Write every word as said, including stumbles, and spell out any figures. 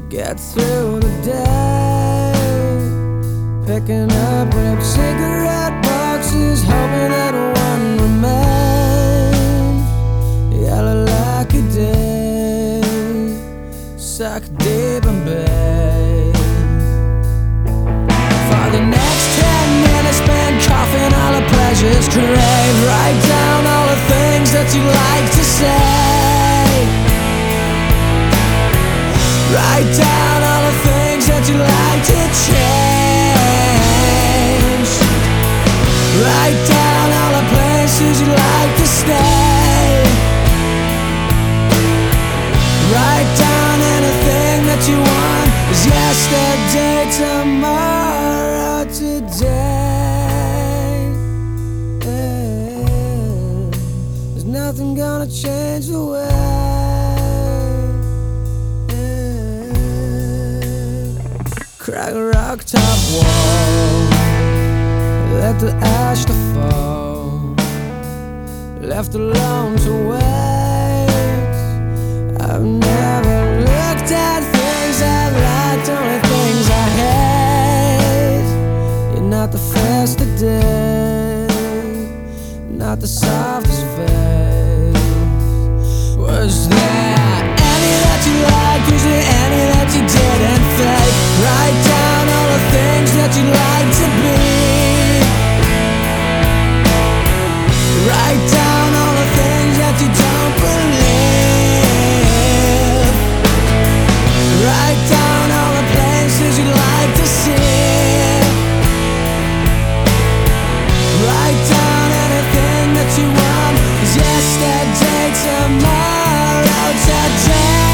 Get through the day, picking up ripped cigarette boxes, hoping that one remains. Yellow like a day, suck deep in bed. For the next ten minutes spend coughing all the pleasures crave. Write down all the things that you like to say. Write down all the things that you like to change. Write down all the places you like to stay. Write down anything that you want. 'Cause yesterday, tomorrow, today, there's nothing gonna change the way. Crack a rock top wall, let the ash to fall, left alone to wait. I've never looked at things I've liked, only things I hate. You're not the first today, not the softest face. Was there any that you liked? Was there any that you didn't fake? Write down all the things that you'd like to be. Write down all the things that you don't believe. Write down all the places you'd like to see. Write down anything that you want. 'Cause yesterday, tomorrow, today.